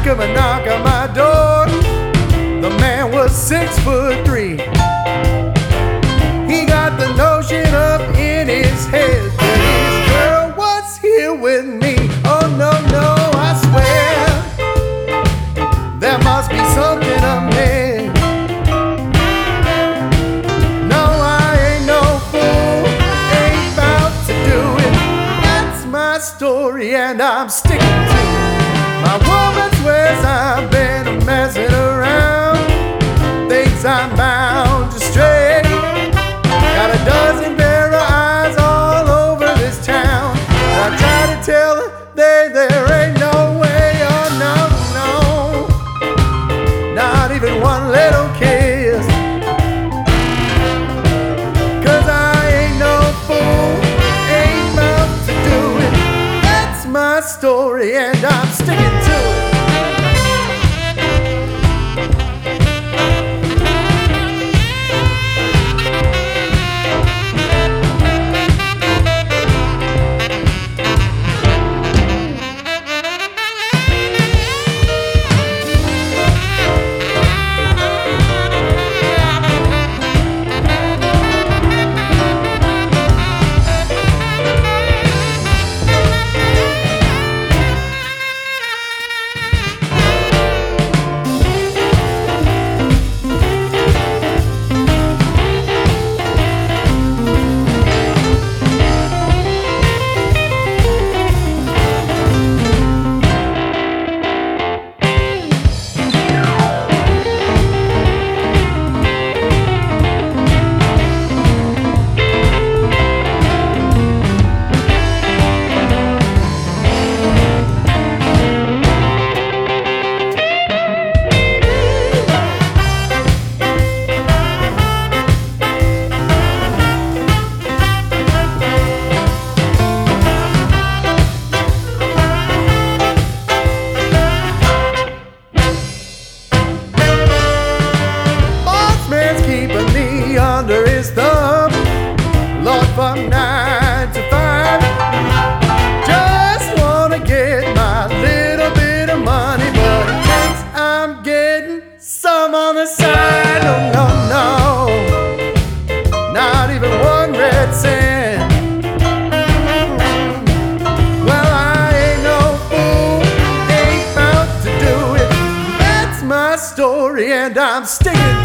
come and knock on my door. The man was 6'3". He got the notion up in his head that his girl was here with me. Oh no, no, I swear there must be something amiss. No, I ain't no fool, ain't about to do it. That's my story and I'm sticking to it. My woman swears I've been messing around, thinks I'm bound to stray. Got a dozen pair of eyes all over this town, and I try to tell her there ain't no way. Oh no, no, not even one little kiss. 'Cause I ain't no fool, ain't about to do it. That's my story and I'm sticking to it. Under his thumb, Lord, from 9 to 5. Just wanna get my little bit of money, but he thinks I'm getting some on the side. No, no, no, not even one red cent. Well, I ain't no fool, ain't about to do it. That's my story and I'm sticking